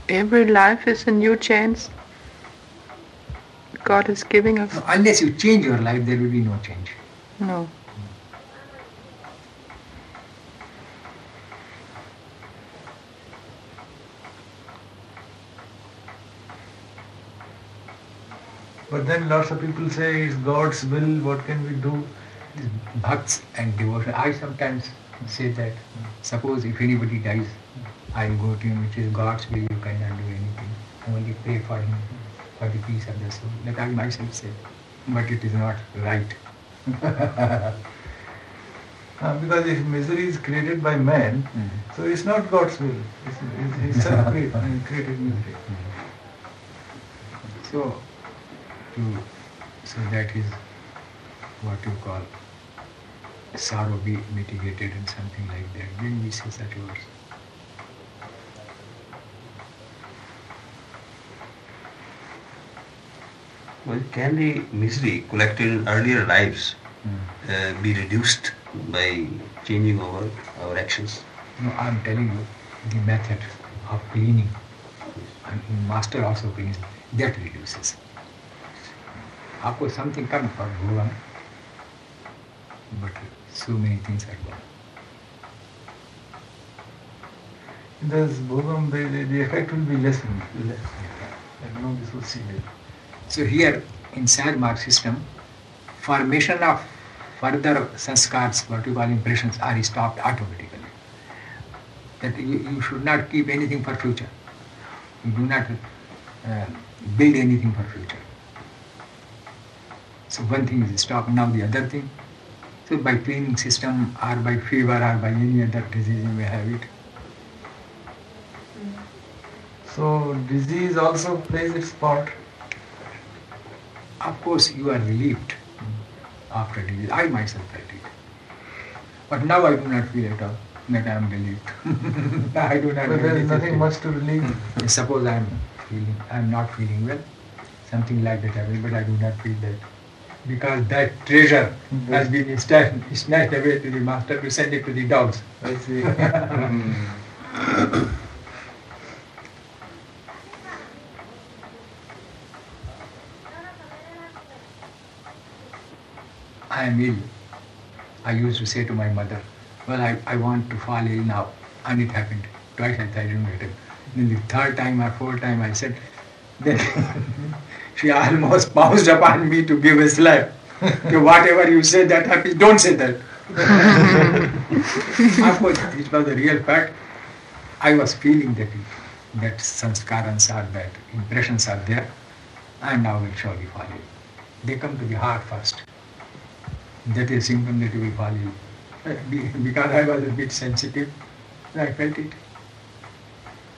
Every life is a new chance God is giving us. No, unless you change your life, there will be no change. No. But then lots of people say it's God's will, what can we do? Bhakts and devotion. I sometimes say that, suppose if anybody dies, I go to him, it is God's will, you cannot do anything. Only pray for him, for the peace of the soul. Like I myself say. But it is not right. Because if misery is created by man, so it's not God's will. It's self-created misery. So that is what you call sorrow be mitigated and something like that. Then we say such words. Well, can the misery collected in earlier lives be reduced by changing our actions? No, I am telling you the method of cleaning. And master also cleans. That reduces. Of course, something comes for Bhogan, but so many things are gone. Thus, Bhogam, the effect will be lessened. Like no dissociable. So here in Sarmark system, formation of further sanskars, what you call impressions, are stopped automatically. That you should not keep anything for future. You do not build anything for future. So one thing is stopped, now the other thing. So by cleaning system or by fever or by any other disease you may have it. So disease also plays its part. Of course you are relieved after disease. I myself felt it. But now I do not feel at all that I am relieved. I do not. But there is nothing much to relieve. Suppose I am not feeling well, something like that happens, but I do not feel that. Because that treasure has been snatched away to the master to send it to the dogs. I see. I am ill. I used to say to my mother, well, I want to fall ill now. And it happened. Twice I didn't get it. Then the third time or fourth time I said, then she almost pounced upon me to give a slap. So whatever you say that happens, don't say that. Of course, it was the real fact. I was feeling that sanskarans are that, impressions are there, and now will surely fall ill. They come to the heart first. That is a symptom that you will fall ill. Because I was a bit sensitive, I felt it.